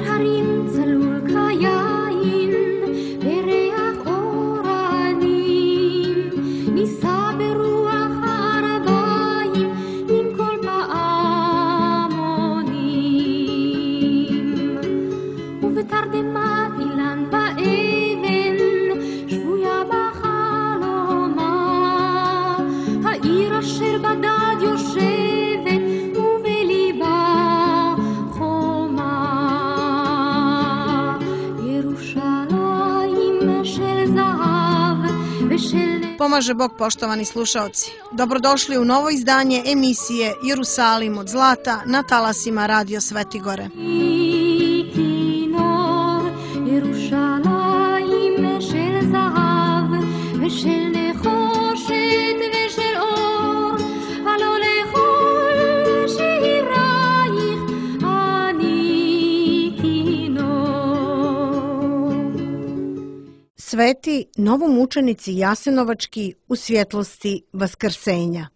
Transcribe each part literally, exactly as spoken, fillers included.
הרים צלול כיין בריח אורנים ניסה ברוח הערביים עם כל פעמונים ובתרדמת אילן באבן שבויה בחלומה העיר אשר בדד יושבת ובליבה חומה Jerušalim šel zahav vešel. Pomaže Bog, poštovani slušaoci. Dobrodošli u novo izdanje emisije Jerusalim od zlata na talasima Radio Svetigore. Jerušalim šel zahav vešel נחושת ושל אור הלא לכל שירייך אני כינור. Sveti novomučenici Jasenovački u svjetlosti Vaskrsenja.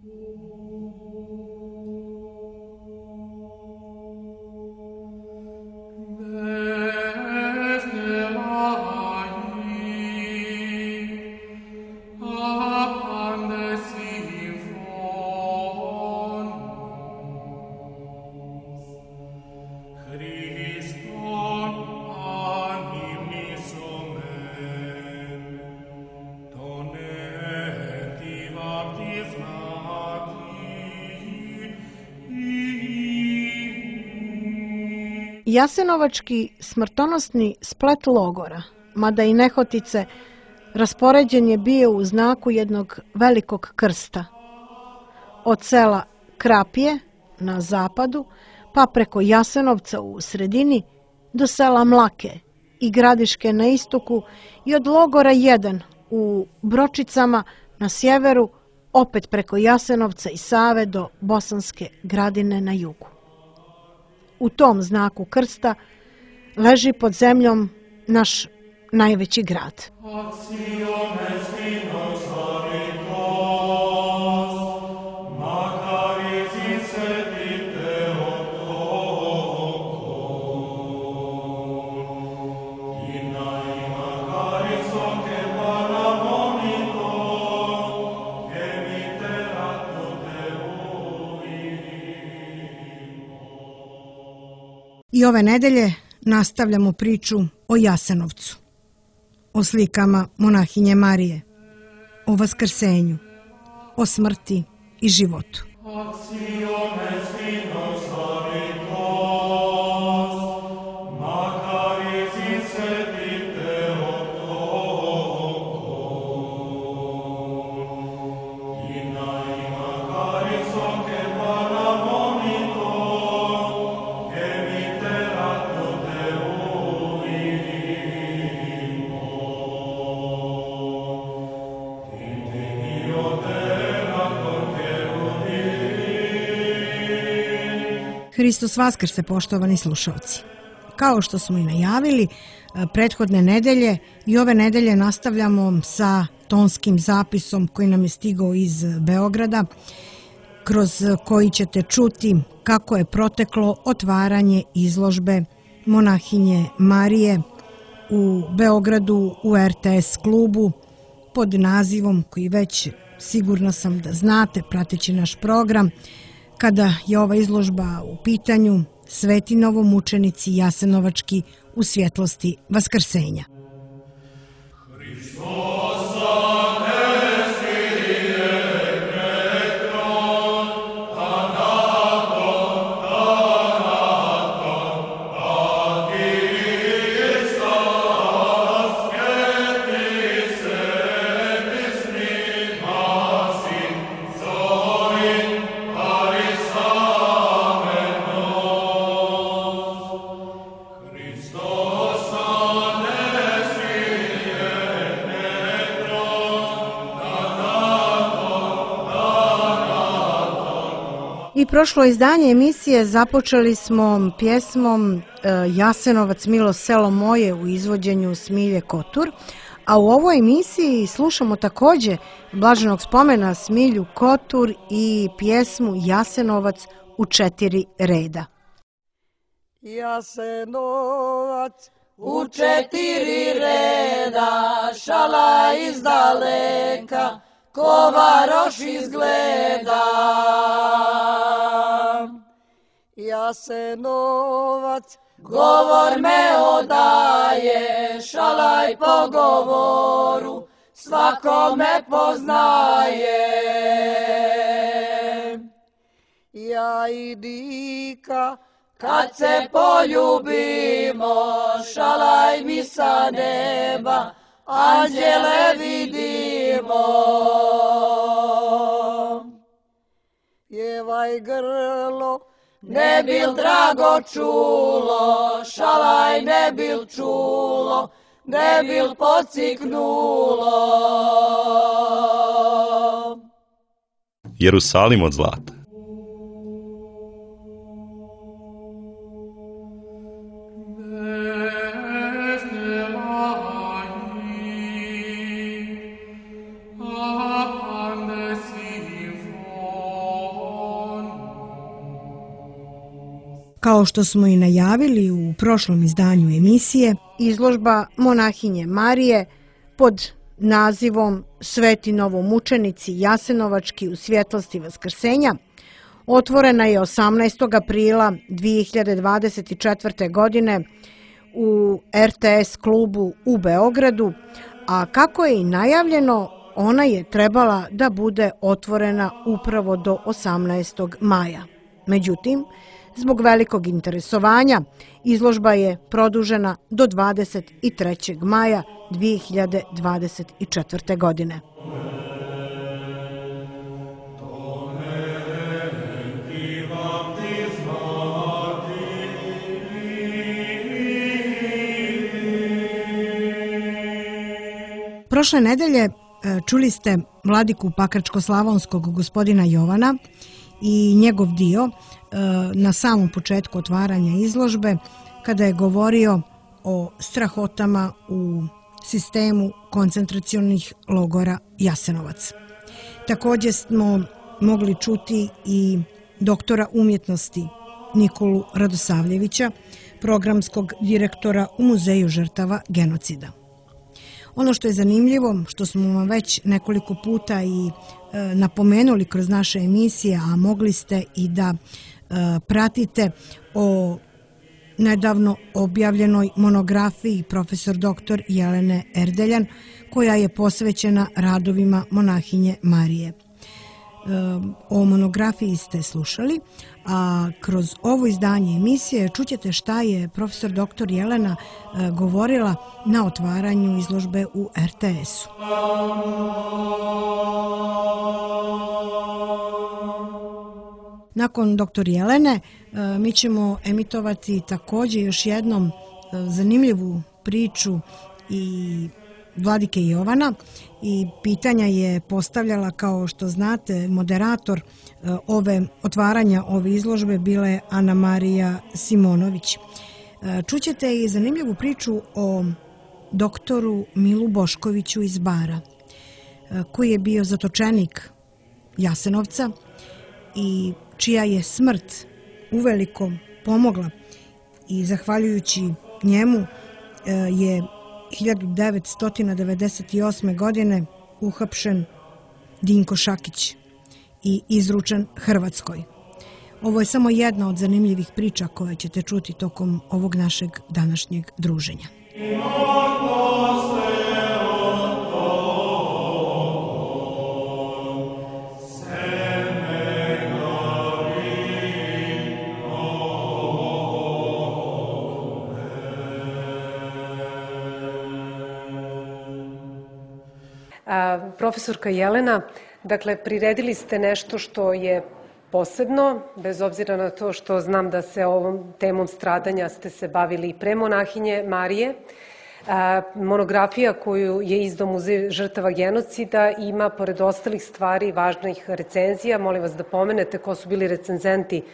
Jasenovački smrtonosni splet logora, mada i nehotice, raspoređen je bio u znaku jednog velikog krsta. Od sela Krapje na zapadu, pa preko Jasenovca u sredini, do sela Mlake i Gradiške na istoku i od logora jedan u Bročicama na sjeveru, opet preko Jasenovca i Save do Bosanske Gradine na jugu. U tom znaku krsta leži pod zemljom naš najveći grad. I ove nedelje nastavljamo priču o Jasenovcu, o slikama monahinje Marije, o Vaskrsenju, o smrti i životu. Hristos Vaskrse, poštovani slušalci. Kao što smo i najavili, prethodne nedelje i ove nedelje nastavljamo sa tonskim zapisom koji nam je stigao iz Beograda, kroz koji ćete čuti kako je proteklo otvaranje izložbe monahinje Marije u Beogradu u er te es klubu pod nazivom koji već sigurna sam da znate prateći naš program, kada je ova izložba u pitanju Sveti novomučenici Jasenovački u svjetlosti Vaskrsenja. I prošlo izdanje emisije započeli smo pjesmom Jasenovac milo selo moje u izvođenju Smilje Kotur, a u ovoj emisiji slušamo također blaženog spomena Smilju Kotur i pjesmu Jasenovac u četiri reda. Jasenovac u četiri reda, šala iz daleka, ko varoš izgleda. Jasenovac govor me odaje, šalaj po govoru, svako me poznaje. Ja i Dika, kad se poljubimo, šalaj mi sa neba, anđele vidimo. Jevaj grlo, ne bil drago čulo, šalaj ne bil čulo, ne bil pociknulo. Jerusalim od zlata. Kao što smo i najavili u prošlom izdanju emisije, izložba monahinje Marije pod nazivom Sveti novomučenici Jasenovački u svjetlosti Vaskrsenja otvorena je osamnaestog aprila dvije hiljade dvadeset četvrte. godine u er te es klubu u Beogradu, a kako je i najavljeno, ona je trebala da bude otvorena upravo do osamnaestog maja. Međutim, zbog velikog interesovanja, izložba je produžena do dvadeset trećeg maja dvije hiljade dvadeset četvrte. godine. Prošle nedelje čuli ste vladiku Pakračko-slavonskog gospodina Jovana i njegov dio na samom početku otvaranja izložbe kada je govorio o strahotama u sistemu koncentracionih logora Jasenovac. Također smo mogli čuti i doktora umjetnosti Nikolu Radosavljevića, programskog direktora u Muzeju žrtava genocida. Ono što je zanimljivo, što smo vam već nekoliko puta i e, napomenuli kroz naše emisije, a mogli ste i da e, pratite o nedavno objavljenoj monografiji profesor doktor Jelene Erdeljan, koja je posvećena radovima monahinje Marije. O monografiji ste slušali, a kroz ovo izdanje emisije čućete šta je profesor doktor Jelena govorila na otvaranju izložbe u er te es-u. Nakon doktor Jelene mi ćemo emitovati također još jednom zanimljivu priču i vladike Jovana i pitanja je postavljala, kao što znate, moderator ove otvaranja ove izložbe bila je Ana Marija Simonović. Čućete i zanimljivu priču o doktoru Milu Boškoviću iz Bara, koji je bio zatočenik Jasenovca i čija je smrt uveliko pomogla i zahvaljujući njemu je hiljadu devetsto devedeset osme. godine uhapšen Dinko Šakić i izručen Hrvatskoj. Ovo je samo jedna od zanimljivih priča koje ćete čuti tokom ovog našeg današnjeg druženja. Profesorka Jelena, dakle, priredili ste nešto što je posebno, bez obzira na to što znam da se ovom temom stradanja ste se bavili i pre monahinje Marije. Monografija koju je izdao Muzej žrtava genocida ima, pored ostalih stvari, važnih recenzija. Molim vas da pomenete ko su bili recenzenti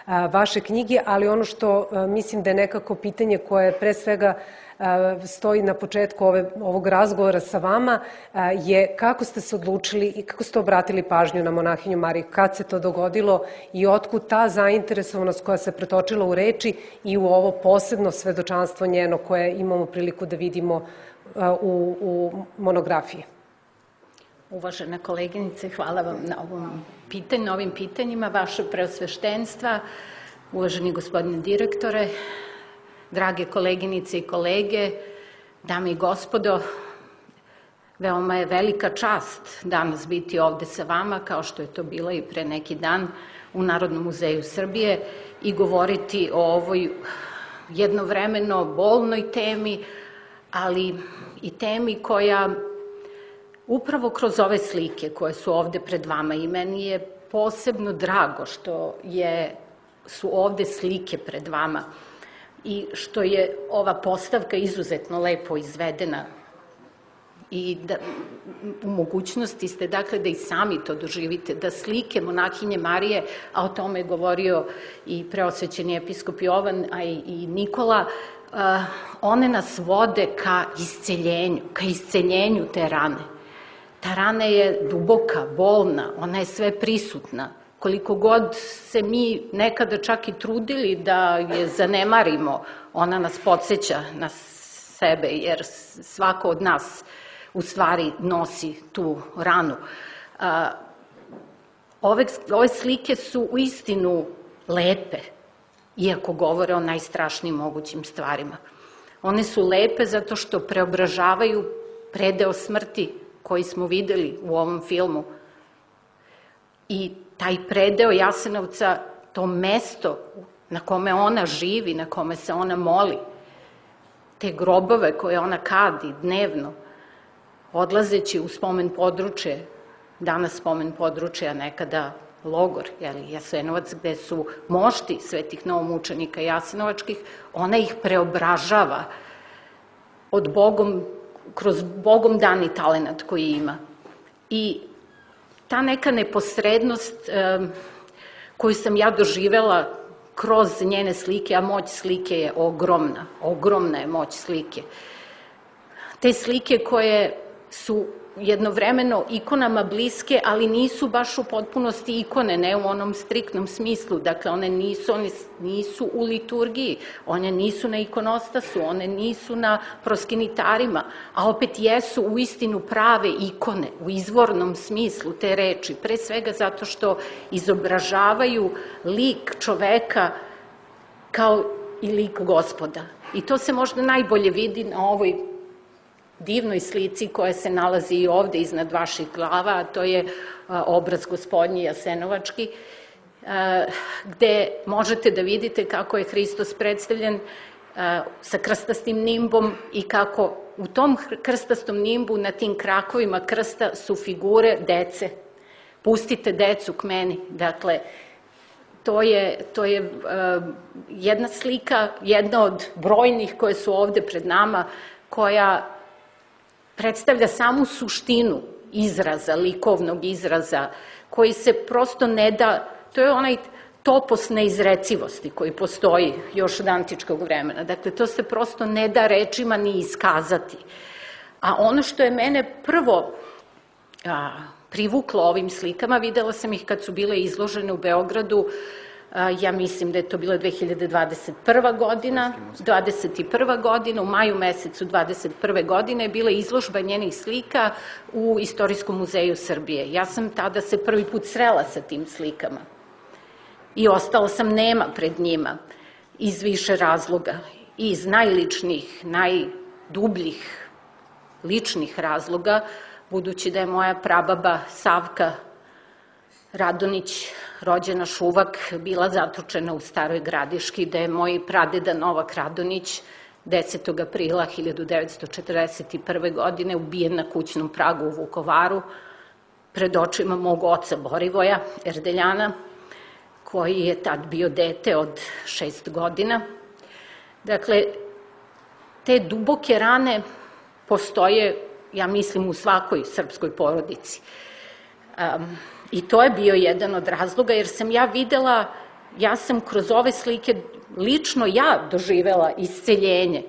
vaše knjige, ali ono što mislim da je nekako pitanje koje pre svega stoji na početku ove, ovog razgovora sa vama je kako ste se odlučili i kako ste obratili pažnju na monahinju Mariju, kad se to dogodilo i otkud ta zainteresovanost koja se pretočila u reči i u ovo posebno svedočanstvo njeno koje imamo priliku da vidimo u, u monografiji. Uvažena koleginice, hvala vam na ovom pitanju, na ovim pitanjima, vaše preosveštenstva, uvaženi gospodine direktore, drage koleginice i kolege, dame i gospodo, veoma je velika čast danas biti ovde sa vama, kao što je to bilo i pre neki dan u Narodnom muzeju Srbije i govoriti o ovoj jednovremeno bolnoj temi, ali i temi koja upravo kroz ove slike koje su ovde pred vama i meni je posebno drago što je, su ovde slike pred vama i što je ova postavka izuzetno lepo izvedena i da u mogućnosti ste dakle da i sami to doživite, da slike monahinje Marije, a o tome je govorio i preosvećeni episkop Jovan, a i Nikola, one nas vode ka isceljenju, ka isceljenju te rane. Ta rana je duboka, bolna, ona je sve prisutna. Koliko god se mi nekada čak i trudili da je zanemarimo, ona nas podsjeća na sebe, jer svako od nas u stvari nosi tu ranu. Ove, ove slike su uistinu lepe, iako govore o najstrašnijim mogućim stvarima. One su lepe zato što preobražavaju predeo smrti koji smo videli u ovom filmu. I taj predeo Jasenovca, to mesto na kome ona živi, na kome se ona moli, te grobove koje ona kadi dnevno, odlazeći u spomen područje, danas spomen područje, a nekada logor, jeli, Jasenovac, gde su mošti svetih novomučenika jasenovačkih, ona ih preobražava od Bogom, kroz Bogom dani talenat koji ima. I ta neka neposrednost koju sam ja doživela kroz njene slike, a moć slike je ogromna, ogromna je moć slike. Te slike koje su jednovremeno ikonama bliske, ali nisu baš u potpunosti ikone, ne u onom striktnom smislu. Dakle, one nisu, one nisu u liturgiji, one nisu na ikonostasu, one nisu na proskinitarima, a opet jesu u istinu prave ikone, u izvornom smislu te reči, pre svega zato što izobražavaju lik čoveka kao i lik Gospoda. I to se možda najbolje vidi na ovoj divnoj slici koja se nalazi i ovde iznad vaših glava, a to je obraz gospodnji Jasenovački, gde možete da vidite kako je Hristos predstavljen sa krstastim nimbom i kako u tom krstastom nimbu na tim krakovima krsta su figure dece. Pustite decu k meni. Dakle, to je, to je jedna slika, jedna od brojnih koje su ovde pred nama, koja predstavlja samu suštinu izraza, likovnog izraza, koji se prosto ne da, to je onaj topos neizrecivosti koji postoji još od antičkog vremena. Dakle, to se prosto ne da rečima ni iskazati. A ono što je mene prvo a, privuklo ovim slikama, videla sam ih kad su bile izložene u Beogradu, ja mislim da je to bila dve hiljade dvadeset prva godina, dvadeset prva godina, u maju mesecu dvadeset prve godine je bila izložba njenih slika u Istorijskom muzeju Srbije. Ja sam tada se prvi put srela sa tim slikama i ostala sam nema pred njima iz više razloga, iz najličnijih, najdubljih ličnih razloga, budući da je moja prababa Savka Radonić, rođena Šuvak, bila zatočena u Staroj Gradiški, da je moj pradeda Novak Radonić desetog aprila hiljadu devetsto četrdeset prve godine ubijen na kućnom pragu u Vukovaru pred očima mog oca Borivoja Erdeljana, koji je tad bio dete od šest godina. Dakle, te duboke rane postoje, ja mislim, u svakoj srpskoj porodici. Um, I to je bio jedan od razloga, jer sam ja videla ja sam kroz ove slike, lično ja doživela isceljenje,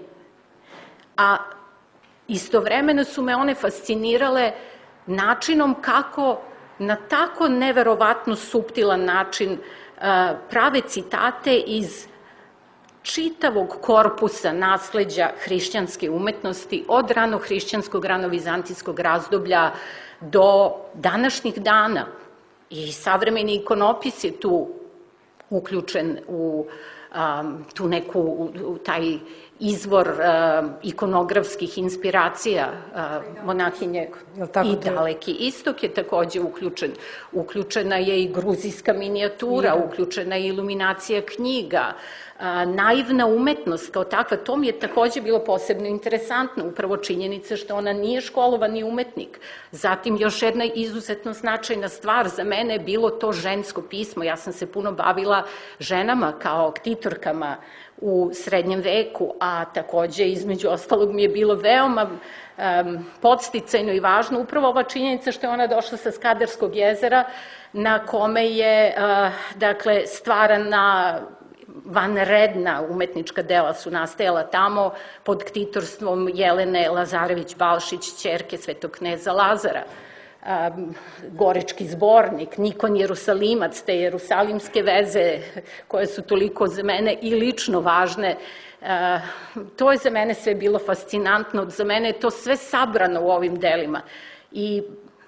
a istovremeno su me one fascinirale načinom kako na tako neverovatno suptilan način prave citate iz čitavog korpusa nasleđa hrišćanske umetnosti, od ranohrišćanskog, ranovizantijskog razdoblja do današnjih dana. I savremeni ikonopis je tu uključen u um, tu neku, u taj izvor uh, ikonografskih inspiracija uh, monahinje i Daleki istok je takođe uključen. Uključena je i gruzijska minijatura, uključena je iluminacija knjiga, uh, naivna umetnost kao takva. To mi je takođe bilo posebno interesantno, upravo činjenica što ona nije školovani umetnik. Zatim još jedna izuzetno značajna stvar za mene je bilo to žensko pismo. Ja sam se puno bavila ženama kao ktitorkama u srednjem veku, a takođe između ostalog mi je bilo veoma um, podsticajno i važno upravo ova činjenica što je ona došla sa Skadarskog jezera na kome je uh, dakle stvarana vanredna umetnička dela su nastajala tamo pod ktitorstvom Jelene Lazarević-Balšić, ćerke svetog kneza Lazara. Um, Gorički zbornik, Nikon Jerusalimac, te jerusalimske veze koje su toliko za mene i lično važne. Uh, to je za mene sve bilo fascinantno, za mene je to sve sabrano u ovim delima. I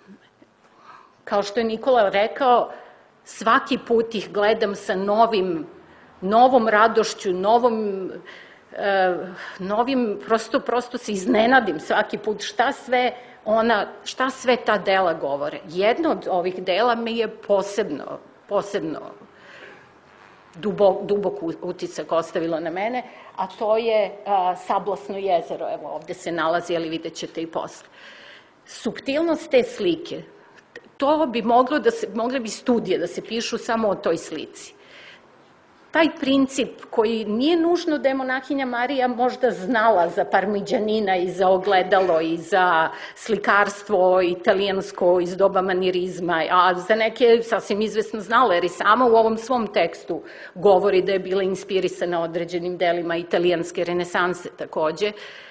kao što je Nikola rekao, svaki put ih gledam sa novim, novom radošću, novom, uh, novim, prosto, prosto se iznenadim svaki put šta sve ona, šta sve ta dela govore. Jedno od ovih dela me je posebno, posebno dubok, dubok utisak ostavilo na mene, a to je a, Sablasno jezero. Evo, ovde se nalazi, ali vidjet ćete i posle. Suptilnost te slike, to bi moglo da se, mogle bi studije da se pišu samo o toj slici. Taj princip koji nije nužno da je monahinja Marija možda znala za parmiđanina i za ogledalo i za slikarstvo italijansko iz doba manirizma, a za neke je sasvim izvesno znala, jer i sama u ovom svom tekstu govori da je bila inspirisana određenim delima italijanske renesanse takođe.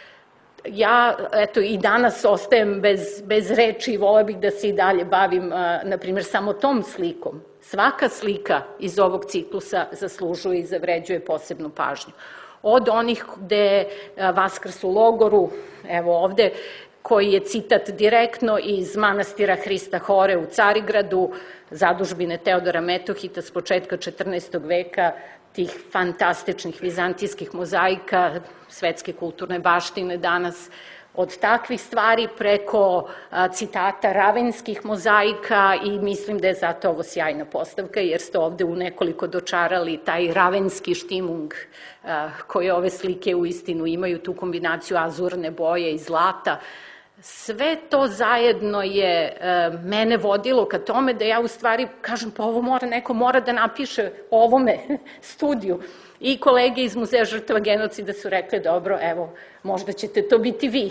Ja, eto, i danas ostajem bez, bez reči i vola bih da se i dalje bavim, na primjer, samo tom slikom. Svaka slika iz ovog ciklusa zaslužuje i zavređuje posebnu pažnju. Od onih gde Vaskrs u logoru, evo ovde, koji je citat direktno iz manastira Hrista Hore u Carigradu, zadužbine Teodora Metohita s početka četrnaestog veka, tih fantastičnih vizantijskih mozaika, svetske kulturne baštine danas, od takvih stvari preko a, citata ravenskih mozaika i mislim da je zato ovo sjajna postavka jer ste ovde u nekoliko dočarali taj ravenski štimung a, koje ove slike u istinu imaju, tu kombinaciju azurne boje i zlata. Sve to zajedno je a, mene vodilo ka tome da ja u stvari kažem pa ovo mora, neko mora da napiše o ovome studiju. I kolege iz Muzeja žrtava genocida su rekli, dobro, evo, možda ćete to biti vi.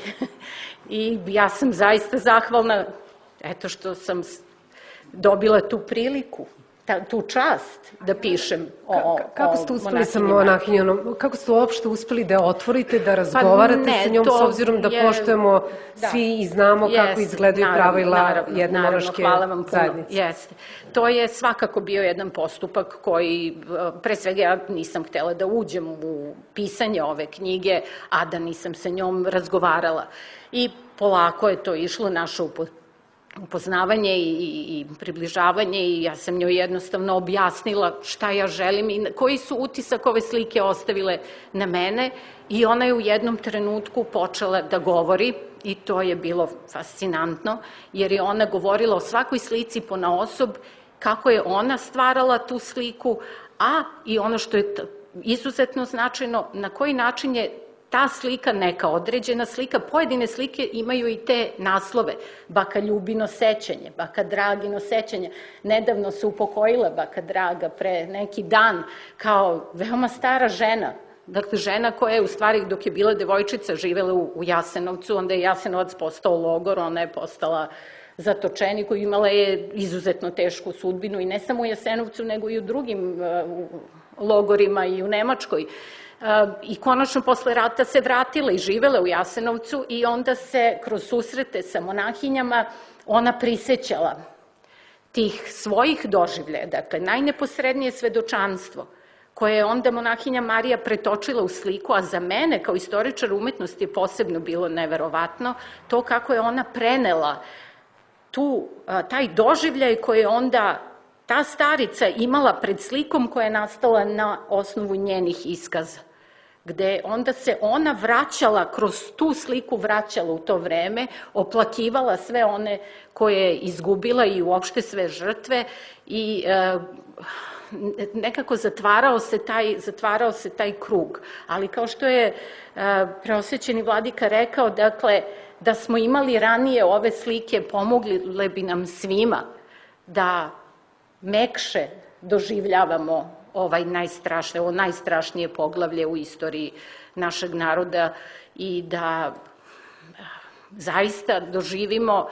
I ja sam zaista zahvalna, eto što sam dobila tu priliku, tu čast da pišem o Kako ste uspeli sa monahinjom, kako ste uopšte uspeli da otvorite, da razgovarate sa njom, s obzirom da poštujemo svi i znamo kako izgledaju pravila jedne monaške zajednice? Jeste. To je svakako bio jedan postupak koji, pre svega ja nisam htela da uđem u pisanje ove knjige, a da nisam sa njom razgovarala. I polako je to išlo, naše upoznavanje i, i približavanje i ja sam njoj jednostavno objasnila šta ja želim i koji su utisak ove slike ostavile na mene i ona je u jednom trenutku počela da govori i to je bilo fascinantno jer je ona govorila o svakoj slici ponaosob kako je ona stvarala tu sliku, a i ono što je izuzetno značajno, na koji način je ta slika, neka određena slika, pojedine slike imaju i te naslove. Baka Ljubino sećanje, Baka Dragino sećanje. Nedavno se upokojila Baka Draga pre neki dan kao veoma stara žena. Dakle, žena koja je u stvari dok je bila devojčica živela u, u Jasenovcu, onda je Jasenovac postao logor, ona je postala zatočeniku, imala je izuzetno tešku sudbinu i ne samo u Jasenovcu, nego i u drugim logorima i u Nemačkoj. I konačno posle rata se vratila i živela u Jasenovcu i onda se kroz susrete sa monahinjama ona prisećala tih svojih doživljaja, dakle najneposrednije svedočanstvo koje je onda monahinja Marija pretočila u sliku, a za mene kao istoričar umetnosti je posebno bilo neverovatno to kako je ona prenela tu, taj doživljaj koji je onda ta starica imala pred slikom koja je nastala na osnovu njenih iskaza, gde onda se ona vraćala, kroz tu sliku vraćala u to vreme, oplakivala sve one koje je izgubila i uopšte sve žrtve i e, nekako zatvarao se taj, zatvarao se taj krug. Ali kao što je e, preosvećeni vladika rekao, dakle, da smo imali ranije ove slike, pomogle bi nam svima da mekše doživljavamo ovaj najstrašnije, ovo najstrašnije poglavlje u istoriji našeg naroda i da zaista doživimo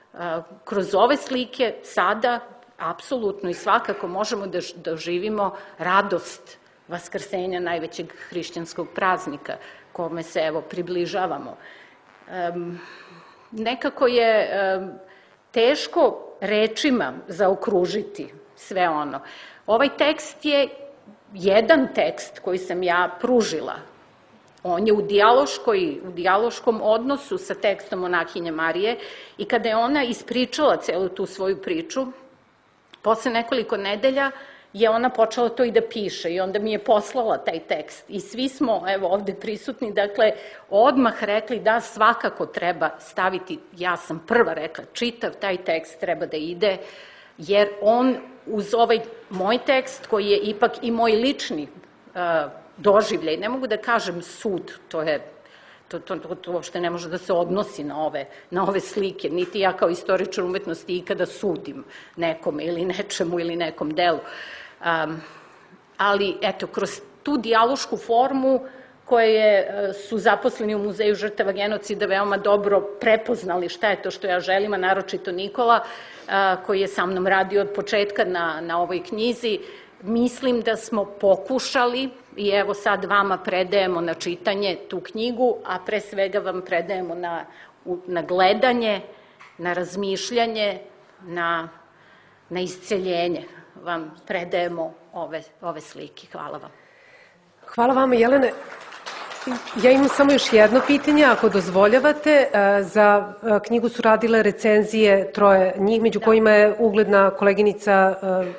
kroz ove slike sada apsolutno i svakako možemo da doživimo radost vaskrsenja najvećeg hrišćanskog praznika kome se evo približavamo. Um, nekako je um, teško rečima zaokružiti sve ono. Ovaj tekst je jedan tekst koji sam ja pružila. On je u dijaloškoj, u dijaloškom odnosu sa tekstom monahinje Marije i kada je ona ispričala celu tu svoju priču, posle nekoliko nedelja je ona počela to i da piše i onda mi je poslala taj tekst. I svi smo, evo ovde prisutni, dakle, odmah rekli da svakako treba staviti, ja sam prva rekla, čitav taj tekst treba da ide, jer on uz ovaj moj tekst, koji je ipak i moj lični uh, doživljaj, ne mogu da kažem sud, to je, to, to, to, to uopšte ne može da se odnosi na ove, na ove slike, niti ja kao istoričar umetnosti ikada sudim nekome ili nečemu ili nekom delu. Um, ali, eto, kroz tu dijalošku formu koje su zaposleni u Muzeju žrtava genocida veoma dobro prepoznali šta je to što ja želim, a naročito Nikola, koji je sa mnom radio od početka na, na ovoj knjizi. Mislim da smo pokušali, i evo sad vama predajemo na čitanje tu knjigu, a pre svega vam predajemo na, na gledanje, na razmišljanje, na, na isceljenje. Vam predajemo ove, ove slike. Hvala vam. Hvala vama, Jelene. Ja imam samo još jedno pitanje, ako dozvoljavate. Za knjigu su radile recenzije troje njih, među kojima je ugledna koleginica,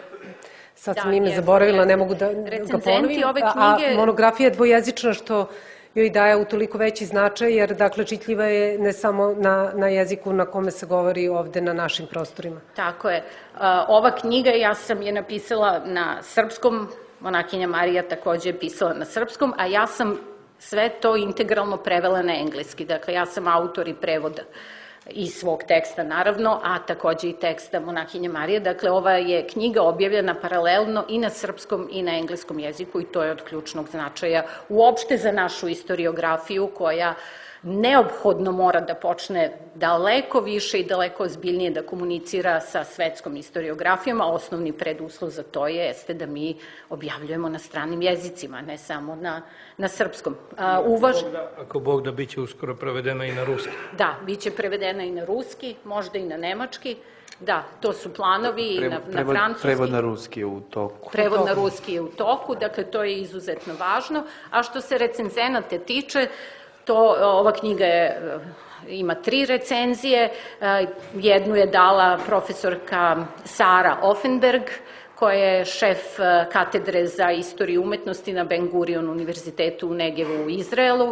sad sam ime zaboravila, ne mogu da ga ponovim, a monografija je dvojezična, što joj daje utoliko veći značaj, jer dakle čitljiva je ne samo na, na jeziku na kome se govori ovde na našim prostorima. Tako je. Ova knjiga, ja sam je napisala na srpskom, monahinja Marija takođe je pisala na srpskom, a ja sam sve to integralno prevela na engleski. Dakle, ja sam autor i prevoda i svog teksta, naravno, a takođe i teksta monahinje Marije. Dakle, ova je knjiga objavljena paralelno i na srpskom i na engleskom jeziku i to je od ključnog značaja uopšte za našu istoriografiju koja neophodno mora da počne daleko više i daleko ozbiljnije da komunicira sa svetskom istoriografijom, a osnovni preduslov za to je jeste da mi objavljujemo na stranim jezicima, ne samo na, na srpskom. A, uvaž... Ako Bog da, ako Bog da biće uskoro prevedena i na ruski. Da, biće prevedena i na ruski, možda i na nemački. Da, to su planovi Pre, na, na prevod, francuski. Prevod na ruski je u toku. Prevod na ruski je u toku, dakle to je izuzetno važno. A što se recenzenate tiče, to, ova knjiga je, ima tri recenzije, jednu je dala profesorka Sara Offenberg, koja je šef katedre za istoriju umetnosti na Ben Gurion univerzitetu u Negevu u Izraelu,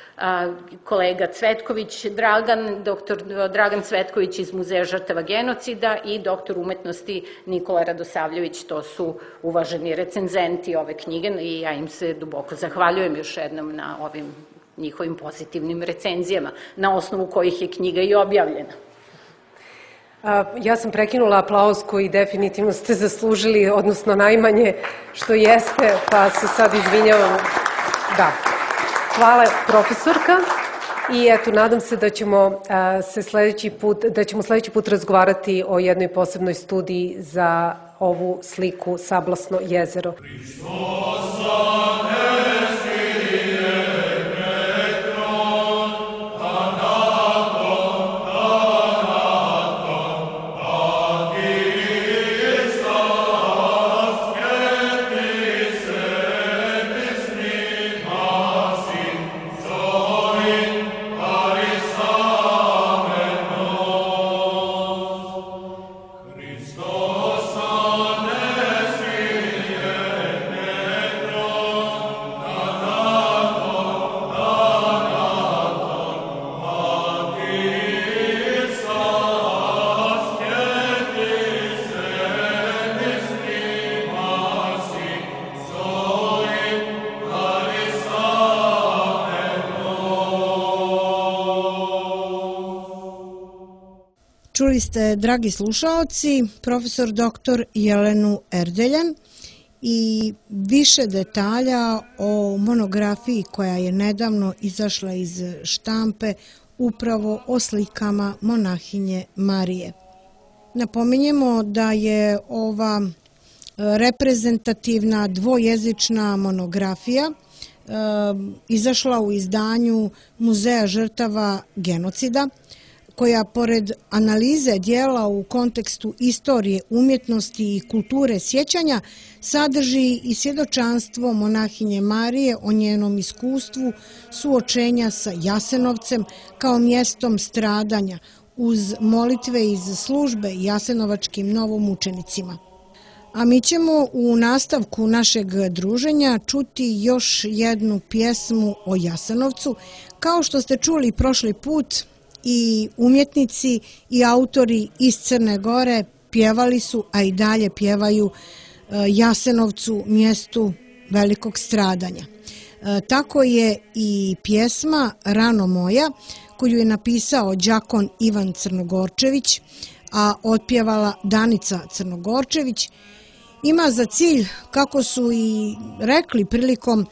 kolega Cvetković Dragan, doktor Dragan Cvetković iz Muzeja žrtava genocida i doktor umetnosti Nikola Radosavljević, to su uvaženi recenzenti ove knjige i ja im se duboko zahvaljujem još jednom na ovim njihovim pozitivnim recenzijama, na osnovu kojih je knjiga i objavljena. Ja sam prekinula aplauz koji definitivno ste zaslužili, odnosno najmanje što jeste, pa se sad izvinjavam. Da. Hvala, profesorka. I eto, nadam se da ćemo a, se sledeći put, da ćemo sledeći put razgovarati o jednoj posebnoj studiji za ovu sliku Sablasno jezero. Čuli ste, dragi slušaoci, profesor doktor Jelenu Erdeljan i više detalja o monografiji koja je nedavno izašla iz štampe upravo o slikama monahinje Marije. Napominjemo da je ova reprezentativna dvojezična monografija e, izašla u izdanju Muzeja žrtava genocida, koja pored analize dijela u kontekstu istorije, umjetnosti i kulture sjećanja sadrži i svjedočanstvo monahinje Marije o njenom iskustvu suočenja sa Jasenovcem kao mjestom stradanja uz molitve iz službe jasenovačkim novomučenicima. A mi ćemo u nastavku našeg druženja čuti još jednu pjesmu o Jasenovcu. Kao što ste čuli prošli put, i umjetnici i autori iz Crne Gore pjevali su, a i dalje pjevaju Jasenovcu, mjestu velikog stradanja. Tako je i pjesma Rano moja, koju je napisao đakon Ivan Crnogorčević, a otpjevala Danica Crnogorčević, ima za cilj, kako su i rekli prilikom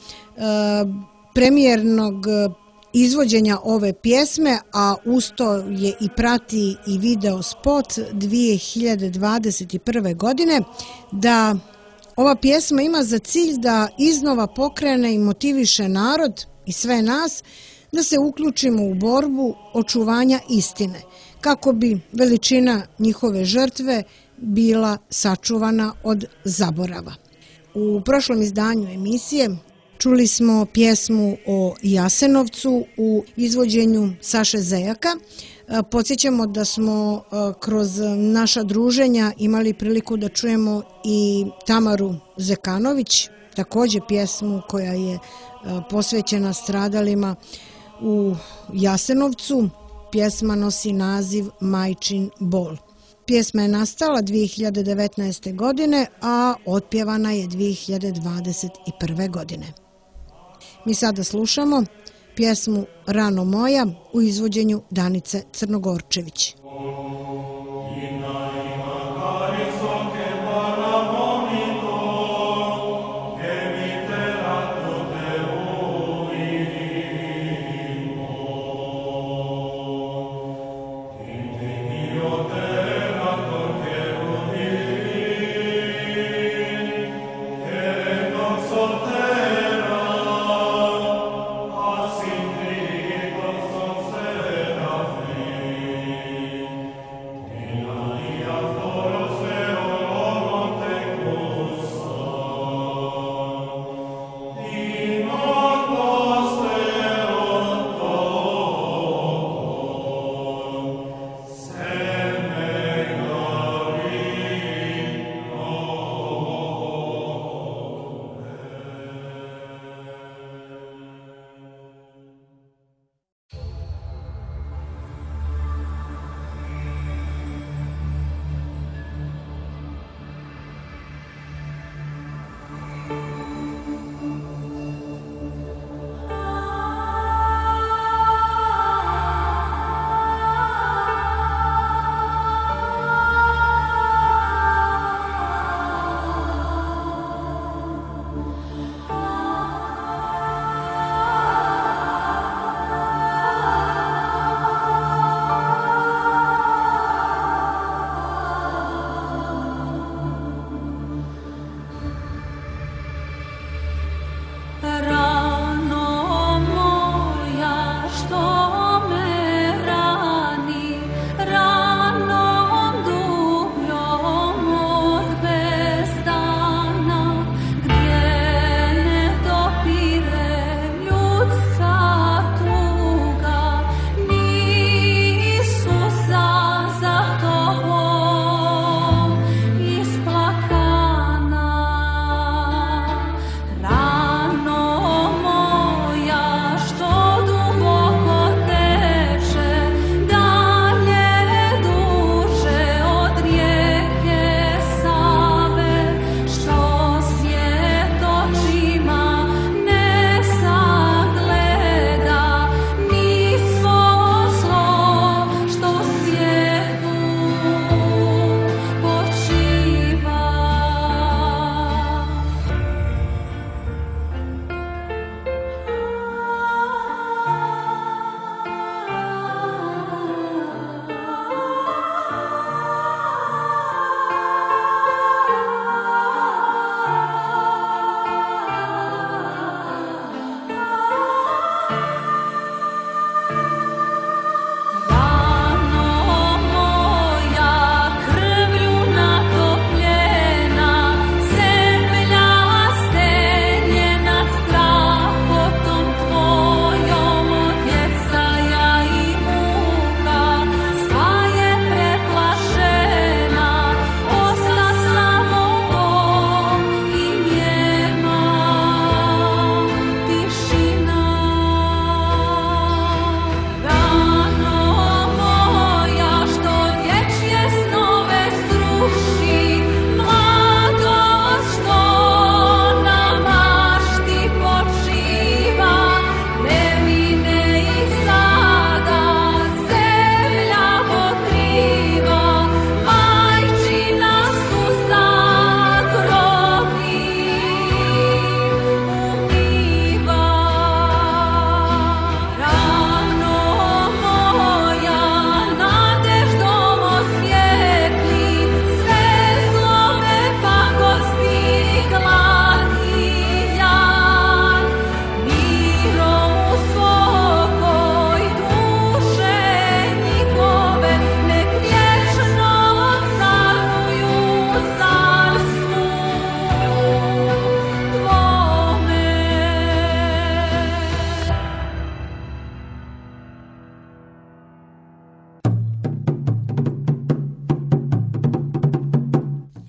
premijernog izvođenja ove pjesme, a usto je i prati i video spot dvije hiljade dvadeset prve. godine, da ova pjesma ima za cilj da iznova pokrene i motiviše narod i sve nas da se uključimo u borbu očuvanja istine, kako bi veličina njihove žrtve bila sačuvana od zaborava. U prošlom izdanju emisije čuli smo pjesmu o Jasenovcu u izvođenju Saše Zejaka. Podsjećamo da smo kroz naša druženja imali priliku da čujemo i Tamaru Zekanović, također pjesmu koja je posvećena stradalima u Jasenovcu. Pjesma nosi naziv Majčin bol. Pjesma je nastala dvije hiljade devetnaeste. godine, a otpjevana je dvije hiljade dvadeset prve. godine. Mi sada slušamo pjesmu Rano moja u izvođenju Danice Crnogorčević.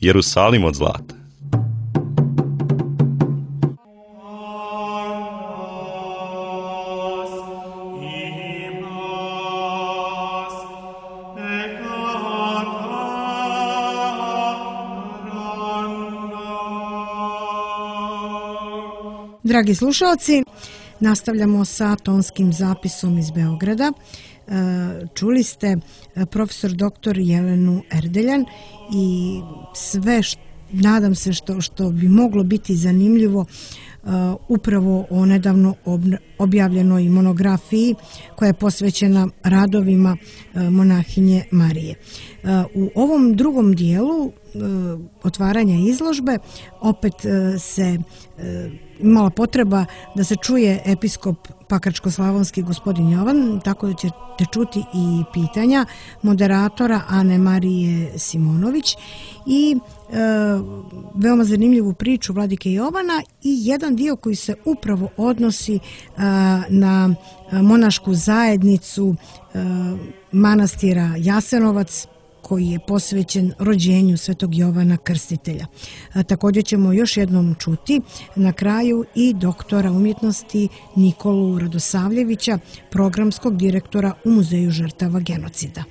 Jerusalim od zlata. Dragi slušalci, nastavljamo sa tonskim zapisom iz Beograda. Čuli ste profesor doktor Jelenu Erdeljan i sve, što, nadam se što, što bi moglo biti zanimljivo upravo o nedavno objavljenoj monografiji koja je posvećena radovima monahinje Marije. U ovom drugom dijelu otvaranja izložbe opet se imala potreba da se čuje episkop Pakračko-slavonski gospodin Jovan, tako da ćete čuti i pitanja moderatora Ane Marije Simonović i e, veoma zanimljivu priču vladike Jovana i jedan dio koji se upravo odnosi e, na monašku zajednicu e, manastira Jasenovac, koji je posvećen rođenju Svetog Jovana Krstitelja. Također ćemo još jednom čuti na kraju i doktora umjetnosti Nikolu Radosavljevića, programskog direktora u Muzeju žrtava genocida.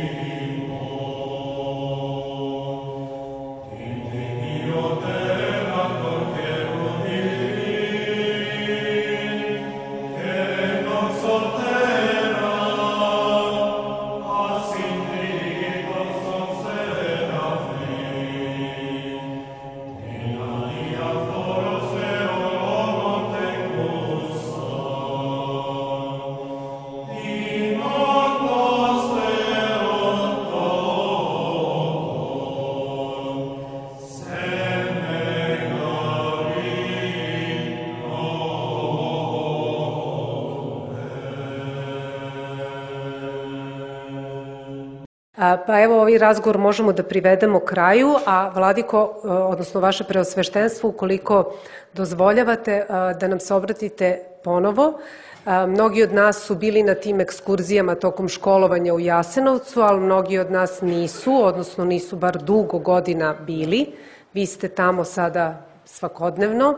Pa evo, ovaj razgovor možemo da privedemo kraju, a Vladiko, odnosno vaše preosveštenstvo, ukoliko dozvoljavate da nam se obratite ponovo. Mnogi od nas su bili na tim ekskurzijama tokom školovanja u Jasenovcu, ali mnogi od nas nisu, odnosno nisu bar dugo godina bili. Vi ste tamo sada svakodnevno,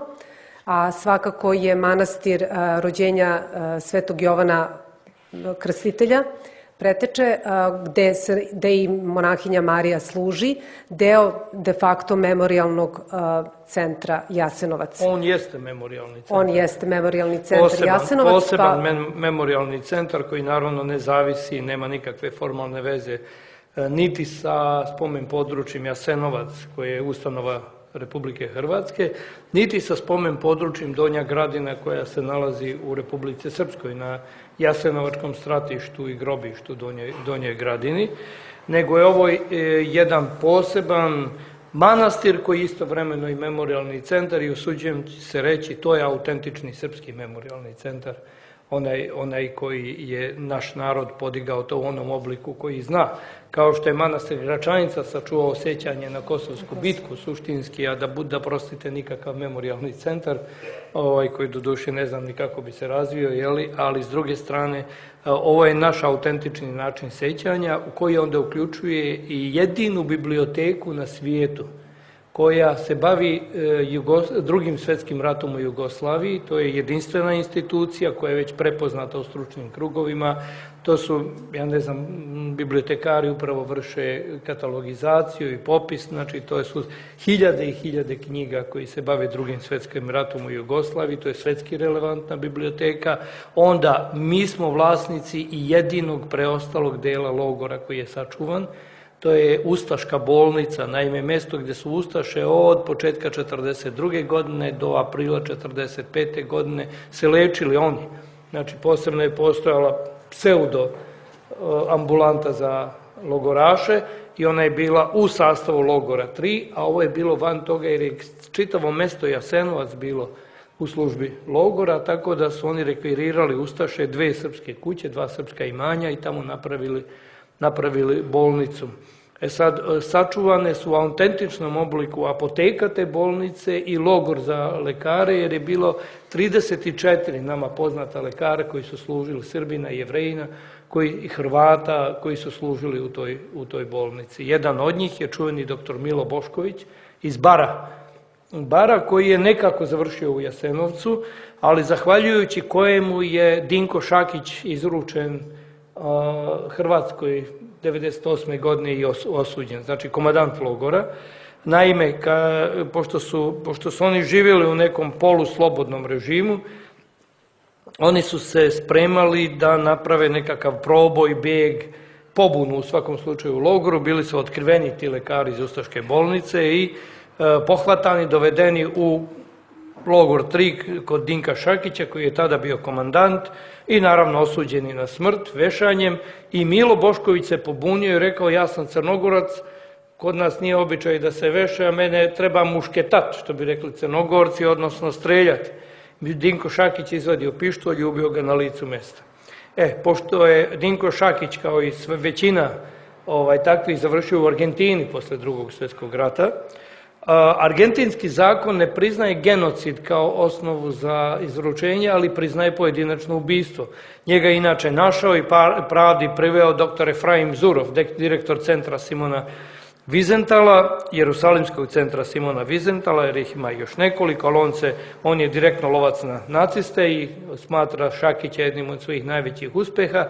a svakako je manastir rođenja Svetog Jovana Krstitelja Preteče, gde, se, gde i monahinja Marija služi, deo de facto memorialnog centra Jasenovac. On jeste memorialni centar. On jeste memorialni centar poseban, Jasenovac. Poseban pa... mem, memorialni centar koji naravno ne zavisi, nema nikakve formalne veze niti sa spomen područjem Jasenovac, koje je ustanova Republike Hrvatske, niti sa spomen područjem Donja Gradina koja se nalazi u Republici Srpskoj na Jasenovačkom stratištu i grobištu Donje, Donje Gradini, nego je ovo jedan poseban manastir koji je istovremeno i memorialni centar i usuđujem se reći to je autentični srpski memorialni centar, onaj, onaj koji je naš narod podigao to u onom obliku koji zna. Kao što je manastir Gračanica sačuvao sjećanje na Kosovsku bitku suštinski, a da bude, prostite, nikakav memorialni centar, ovaj, koji do duše ne znam ni kako bi se razvio, jeli, ali s druge strane ovo je naš autentični način sjećanja u koji onda uključuje i jedinu biblioteku na svijetu koja se bavi drugim svjetskim ratom u Jugoslaviji. To je jedinstvena institucija koja je već prepoznata u stručnim krugovima. To su, ja ne znam, bibliotekari upravo vrše katalogizaciju i popis, znači to su hiljade i hiljade knjiga koji se bave drugim svjetskim ratom u Jugoslaviji, to je svjetski relevantna biblioteka. Onda mi smo vlasnici i jedinog preostalog dela logora koji je sačuvan. To je Ustaška bolnica, naime mjesto gdje su Ustaše od početka četrdeset druge godine do aprila četrdeset pete godine se lečili oni. Znači posebno je postojala pseudo ambulanta za logoraše i ona je bila u sastavu logora tri, a ovo je bilo van toga jer je čitavo mjesto Jasenovac bilo u službi logora, tako da su oni rekvirirali Ustaše dve srpske kuće, dva srpska imanja i tamo napravili napravili bolnicu. E sad, sačuvane su u autentičnom obliku apoteka te bolnice i logor za lekare, jer je bilo trideset četiri nama poznata lekara koji su služili, Srbina i Jevrejina, koji, i Hrvata koji su služili u toj, u toj bolnici. Jedan od njih je čuveni doktor Milo Bošković iz Bara, Bara koji je nekako završio u Jasenovcu, ali zahvaljujući kojemu je Dinko Šakić izručen uh, Hrvatskoj devedeset osme godine i osuđen, znači komadant logora. Naime, ka, pošto, su, pošto su oni živjeli u nekom poluslobodnom režimu, oni su se spremali da naprave nekakav proboj, bijeg, pobunu u svakom slučaju u logoru. Bili su otkriveni ti lekari iz ustaške bolnice i e, pohvatani, dovedeni u logor tri kod Dinka Šakića, koji je tada bio komandant, i naravno osuđeni na smrt vešanjem. I Milo Bošković se pobunio i rekao: ja sam Crnogorac, kod nas nije običaj da se veše, a mene treba mušketat, što bi rekli Crnogorci, odnosno streljati. Dinko Šakić izvadio pištolj i ubio ga na licu mesta. E, pošto je Dinko Šakić, kao i sve većina ovaj, takvih, završio u Argentini posle drugog svjetskog rata, a, argentinski zakon ne priznaje genocid kao osnovu za izručenje, ali priznaje pojedinačno ubistvo. Njega je inače našao i pravdi priveo doktor Efraim Zurov, direktor centra Simona Vizentala, Jerusalimskog centra Simona Vizentala, jer ih ima još nekoliko, ali on, se, on je direktno lovac na naciste i smatra Šakića jednim od svojih najvećih uspeha.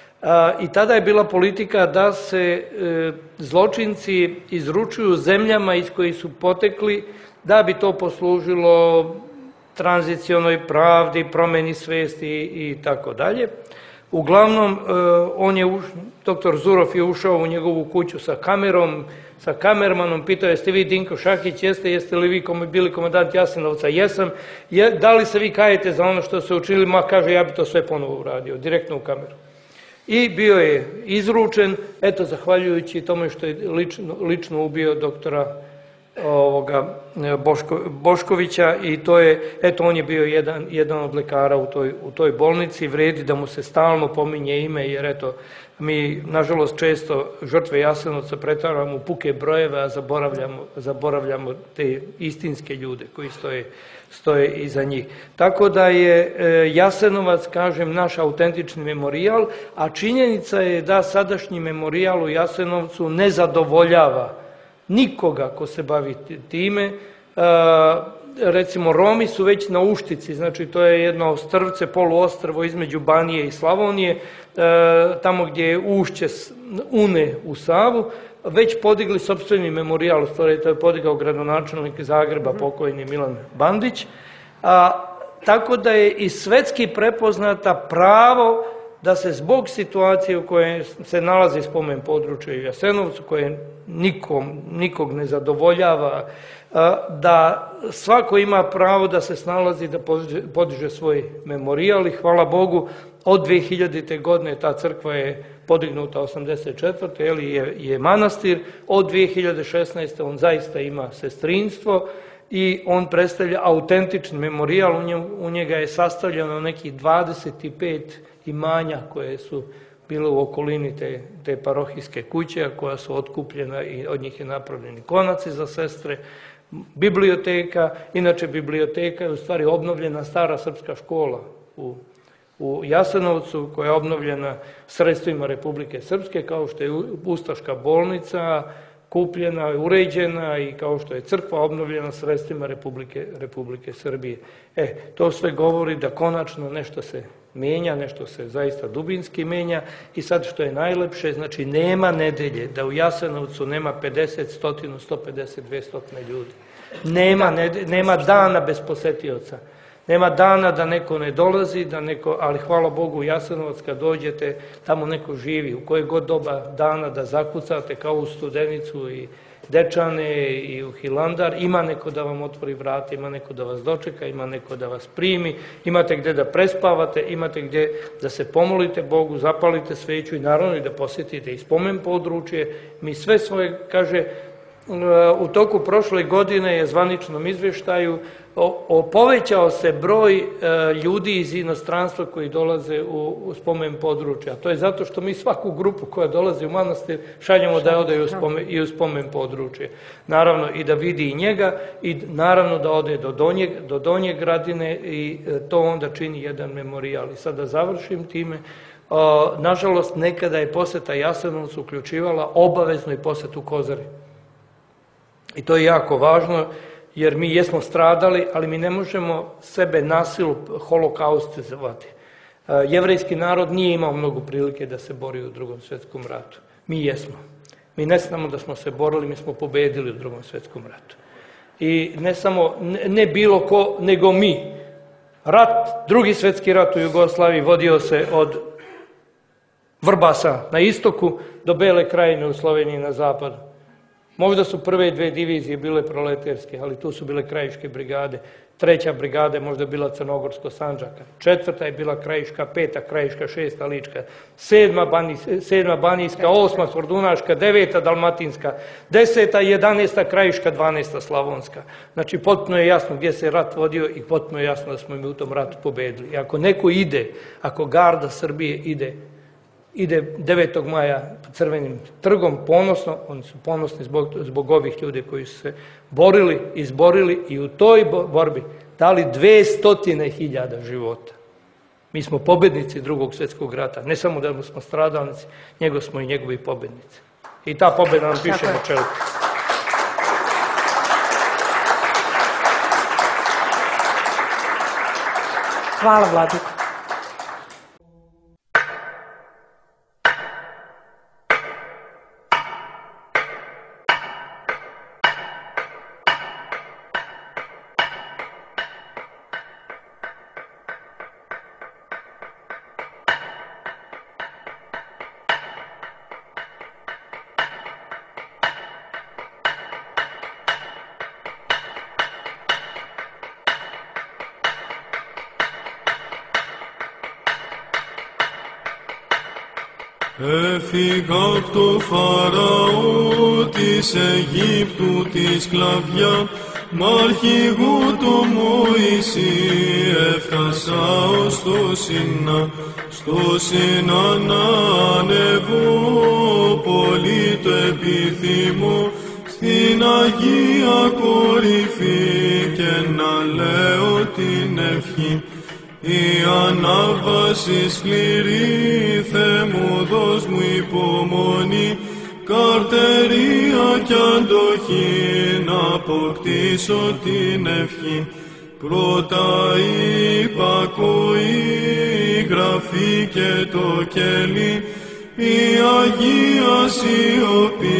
I tada je bila politika da se e, zločinci izručuju zemljama iz kojih su potekli, da bi to poslužilo tranzicionoj pravdi, promeni svesti i tako dalje. Uglavnom, e, on je, doktor Zurov je ušao u njegovu kuću sa kamerom, sa kamermanom, pitao: jeste vi Dinko Šakić? Jeste. Jeste li vi bili komandant Jasenovca? Jesam. Je, da li se vi kajete za ono što ste učinili? Ma, kaže, ja bi to sve ponovo uradio, direktno u kameru. I bio je izručen, eto, zahvaljujući tome što je lično, lično ubio doktora ovoga, Boško, Boškovića, i to je, eto, on je bio jedan, jedan od lekara u toj, u toj bolnici. Vredi da mu se stalno pominje ime, jer eto, mi, nažalost, često žrtve Jasenovca pretvaramo u puke brojeve, a zaboravljamo, zaboravljamo te istinske ljude koji stoje, stoje iza njih. Tako da je Jasenovac, kažem, naš autentični memorijal, a činjenica je da sadašnji memorijal u Jasenovcu ne zadovoljava nikoga ko se bavi time. Recimo, Romi su već na Uštici, znači to je jedno ostrvce, poluostrvo između Banije i Slavonije, tamo gdje je ušće Une u Savu, već podigli sopstveni memorijal, u stvari to je podigao gradonačelnik Zagreba, pokojni Milan Bandić, a, tako da je i svetski prepoznata pravo da se zbog situacije u kojoj se nalazi spomen područja u Jasenovcu, koje nikom, nikog ne zadovoljava, da svako ima pravo da se snalazi, da podiže, podiže svoj memorijal, i hvala Bogu, od dve hiljadite. godine ta crkva je podignuta osamdeset četvrte Je, je, je manastir, od dve hiljade šesnaeste. on zaista ima sestrinstvo i on predstavlja autentični memorijal. U, njem, u njega je sastavljeno nekih dvadeset pet imanja koje su bile u okolini te, te parohijske kuće, koja su otkupljena i od njih je napravljeni konaci za sestre, biblioteka. Inače, biblioteka je u stvari obnovljena stara srpska škola u, u Jasenovcu, koja je obnovljena sredstvima Republike Srpske, kao što je ustaška bolnica kupljena, uređena, i kao što je crkva obnovljena sredstvima Republike, Republike Srbije. E, to sve govori da konačno nešto se menja, nešto se zaista dubinski menja. I sad što je najlepše, znači nema nedelje da u Jasenovcu nema pedeset, sto, sto pedeset, dvesta ljudi. Nema, nedelje, nema dana bez posetioca. Nema dana da neko ne dolazi, da neko, ali hvala Bogu, u Jasenovac kad dođete, tamo neko živi, u koje god doba dana da zakucate, kao u Studenicu i Dečane i u Hilandar, ima neko da vam otvori vrata, ima neko da vas dočeka, ima neko da vas primi, imate gde da prespavate, imate gde da se pomolite Bogu, zapalite sveću i naravno i da posjetite i spomen područje. Mi sve svoje, kaže, u toku prošle godine je zvaničnom izvještaju povećao se broj ljudi iz inostranstva koji dolaze u spomen područja. To je zato što mi svaku grupu koja dolazi u manastir šaljemo da ode i u spomen područje. Naravno i da vidi i njega i naravno da ode do Donje Gradine i to onda čini jedan memorijal. I sad da završim time, nažalost nekada je poseta Jasenovcu uključivala obaveznu i posetu Kozari. I to je jako važno, jer mi jesmo stradali, ali mi ne možemo sebe nasilu holokaustizovati. Jevrejski narod nije imao mnogo prilike da se bori u Drugom svjetskom ratu. Mi jesmo. Mi ne samo da smo se borili, mi smo pobedili u Drugom svjetskom ratu. I ne samo, ne bilo ko, nego mi. Rat, Drugi svjetski rat u Jugoslaviji vodio se od Vrbasa na istoku do Bele krajine u Sloveniji na zapadu. Možda su prve dve divizije bile proleterske, ali tu su bile krajiške brigade. Treća brigada je možda bila Crnogorsko-Sandžaka. Četvrta je bila krajiška, peta krajiška, šesta lička, sedma banijska, osma kordunaška, deveta dalmatinska, deseta i jedanaesta krajiška, dvanaesta slavonska. Znači, potpuno je jasno gdje se rat vodio i potpuno je jasno da smo mi u tom ratu pobedili. I ako neko ide, ako garda Srbije ide, ide devetog maja Crvenim trgom ponosno, oni su ponosni zbog, zbog ovih ljudi koji su se borili, izborili i u toj borbi dali dvestotine hiljada života. Mi smo pobednici Drugog svjetskog rata, ne samo da smo stradalnici, nego smo i njegovi pobednici. I ta pobeda nam piše na čelu. Hvala, Vladiko. Έφυγα απ' το Φαραώ της Αιγύπτου τη σκλαβιά, μ' αρχηγό το Μωυσή έφτασα ως το Σινά. Στο Σινά να ανεβώ, πολύ το επιθυμώ, στην Αγία κορυφή και να λέω την ευχή. Η ανάβαση σκληρή, Θεέ μου δώσ' μου υπομονή, καρτερία κι αντοχή, να αποκτήσω την ευχή. Πρώτα η υπακοή, η γραφή και το κελί, η Αγία σιωπή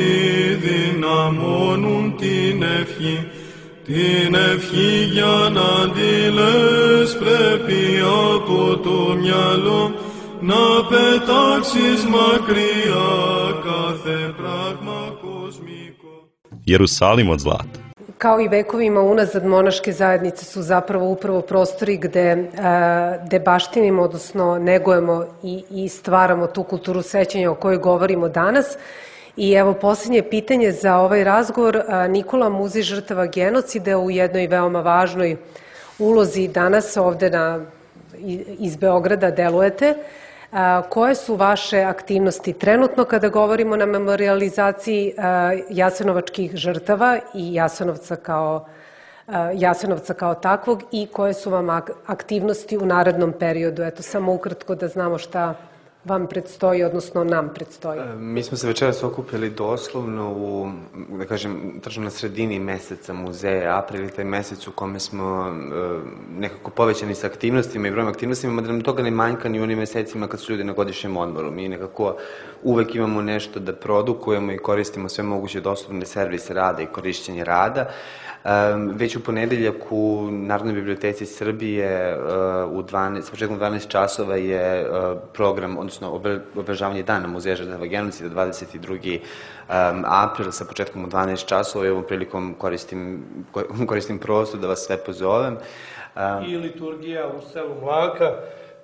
δυναμώνουν την ευχή. Την ευχή για να τη λες πρέπει από το μυαλό να πετάξεις μακριά κάθε πράγμα κοσμικό. Jerusalim od zlata. Kao i vekovima unazad, monaške zajednice su zapravo upravo prostori gde, gde baštinimo, odnosno negujemo i, i stvaramo tu kulturu sećanja o kojoj govorimo danas. I evo posljednje pitanje za ovaj razgovor. Nikola, Muzej žrtava genocida u jednoj veoma važnoj ulozi danas ovde na, iz Beograda delujete. Koje su vaše aktivnosti trenutno kada govorimo na memorializaciji jasenovačkih žrtava i Jasenovca kao, Jasenovca kao takvog i koje su vam aktivnosti u narednom periodu? Eto, samo ukratko da znamo šta vam predstoji, odnosno nam predstoji. Mi smo se večeras okupili doslovno u, da kažem, tačno na sredini meseca muzeja, april, taj mesec u kome smo nekako povećani sa aktivnostima i brojem aktivnostima, mada nam toga ne manjka ni u onim mesecima kad su ljudi na godišnjem odmoru. Mi nekako uvek imamo nešto da produkujemo i koristimo sve moguće dostupne servise rada i korišćenje rada. Već u ponedeljak u Narodnoj biblioteci Srbije u dvanaest, s početkom dvanaest časova je program, odnosno obeležavanje dana Muzeja žrtava genocida, dvadeset drugi april sa početkom u dvanaest časova i ovom prilikom koristim, koristim prostor da vas sve pozovem. I liturgija u selu Mlaka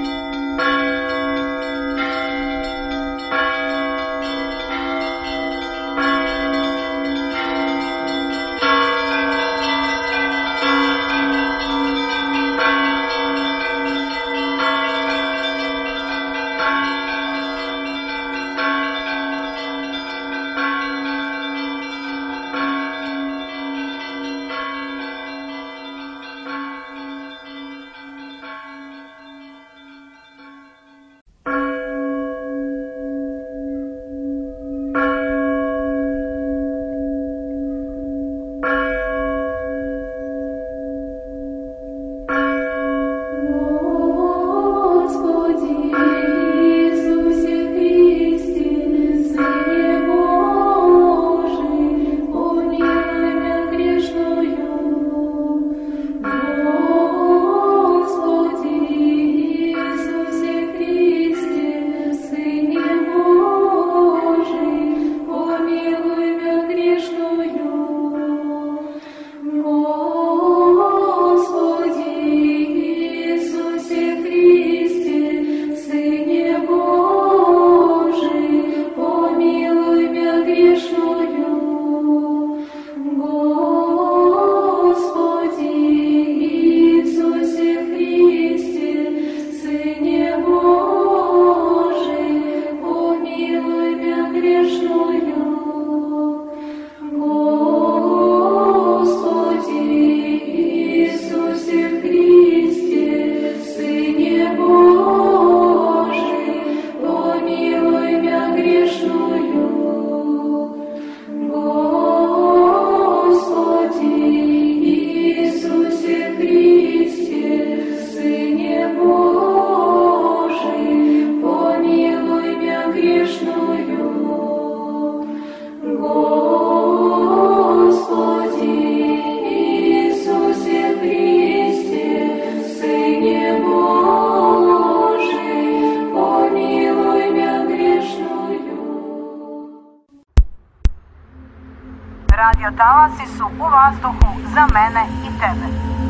talasi su u vazduhu za mene i tebe.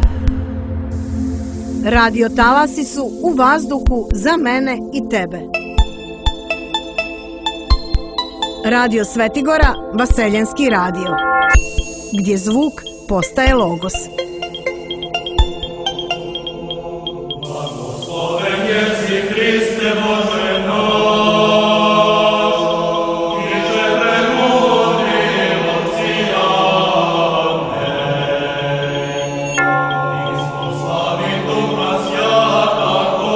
Radio talasi su u vazduhu za mene i tebe. Radio Svetigora, Vaseljenski radio, gdje zvuk postaje logos. Blagosloven jesi Hriste Bože naš, Iže premudrivosti, amen. Isto slavi Duha Sjatako,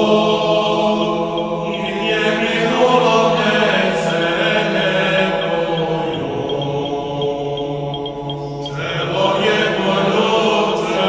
i vjerni duhovne se neguju. Čelo je poljubče,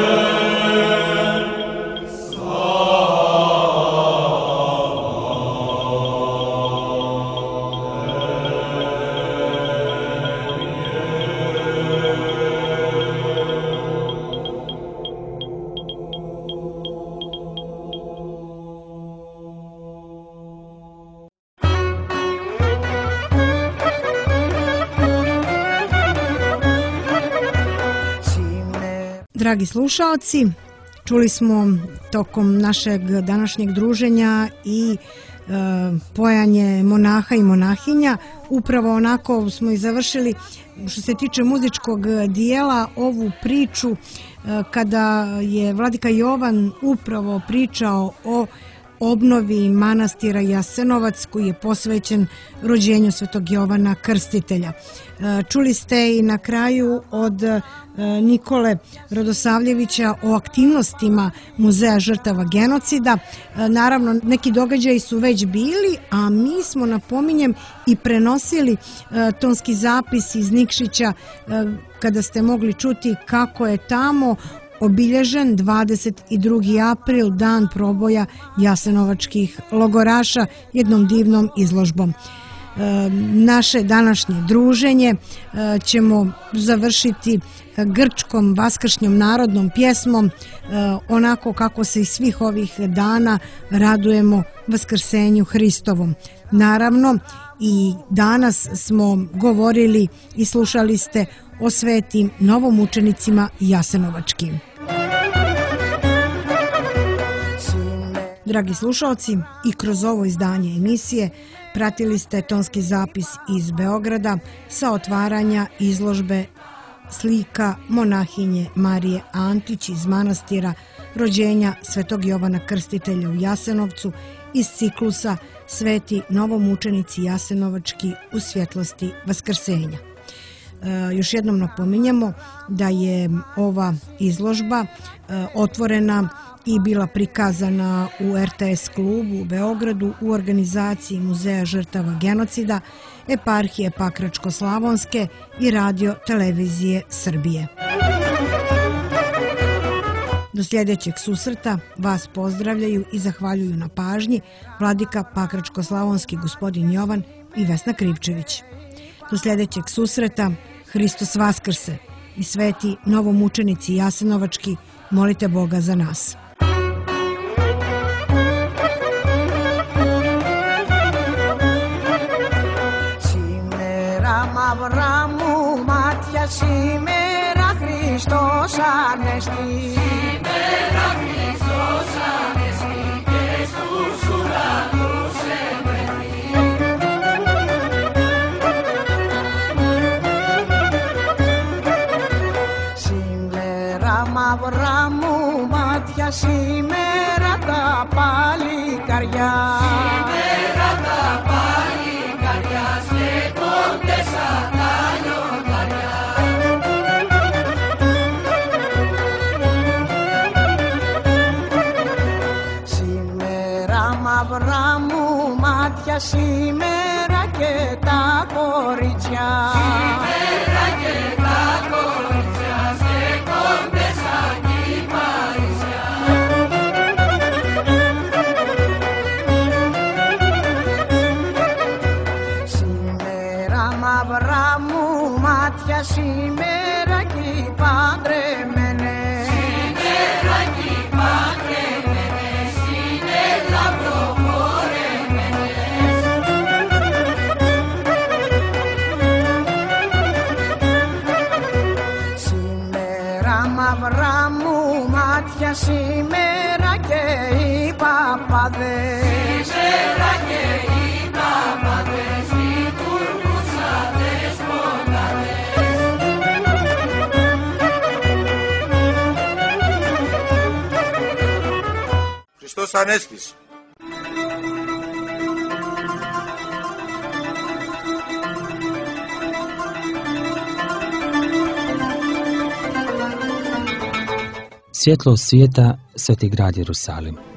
Dragi slušaoci, čuli smo tokom našeg današnjeg druženja i e, pojanje monaha i monahinja. Upravo onako smo i završili, što se tiče muzičkog dijela, ovu priču e, kada je vladika Jovan upravo pričao o obnovi manastira Jasenovac koji je posvećen rođenju Svetog Jovana Krstitelja. Čuli ste i na kraju od Nikole Radosavljevića o aktivnostima Muzeja žrtava genocida. Naravno, neki događaji su već bili, a mi smo, napominjem, i prenosili tonski zapis iz Nikšića kada ste mogli čuti kako je tamo obilježen dvadeset drugi april, dan proboja jasenovačkih logoraša, jednom divnom izložbom. Naše današnje druženje ćemo završiti grčkom vaskršnjom narodnom pjesmom, onako kako se i svih ovih dana radujemo Vaskrsenju Hristovom. Naravno, i danas smo govorili i slušali ste o svetim novomučenicima jasenovačkim. Dragi slušalci, i kroz ovo izdanje emisije pratili ste tonski zapis iz Beograda sa otvaranja izložbe slika monahinje Marije Antić iz manastira rođenja Svetog Jovana Krstitelja u Jasenovcu iz ciklusa Sveti novomučenici jasenovački u svjetlosti Vaskrsenja. E, još jednom napominjemo da je ova izložba e, otvorena i bila prikazana u er te es klubu u Beogradu u organizaciji Muzeja žrtava genocida, Eparhije Pakračko-Slavonske i Radio televizije Srbije. Do sljedećeg susreta vas pozdravljaju i zahvaljuju na pažnji vladika Pakračko-Slavonski gospodin Jovan i Vesna Krivčević. Do sljedećeg susreta, Hristos Vaskrse i sveti novomučenici jasenovački, molite Boga za nas. Σήμερα μαυρά μου μάτια, σήμερα Χριστός Ανέστη. Σήμερα Χριστός Ανέστη και στους ουρανούς εμπρέπει. Σήμερα μαυρά μου μάτια, σήμερα τα παλικαριά. Σήμερα τα παλικαριά στέκονται σαν τα λιονταριά. Σήμερα μαυρά μου μάτια, σήμερα και τα κοριτσιά. Σήμερα και τα κοριτσιά στέκονται σαν κυπαρισιά. Σήμερα μαυρά μου μάτια, σήμερα και οι παντρεμένες. Σήμερα και οι παντρεμένες είναι λαμπροπορεμένες. σήμερα μαυρά μου μάτια, σήμερα και οι παπάδες. Σήμερα και οι παπάδες, οι τουρκουσάδες ποτάδες. Χριστός Ανέστης. Svjetlo svijeta, sveti grad Jerusalim.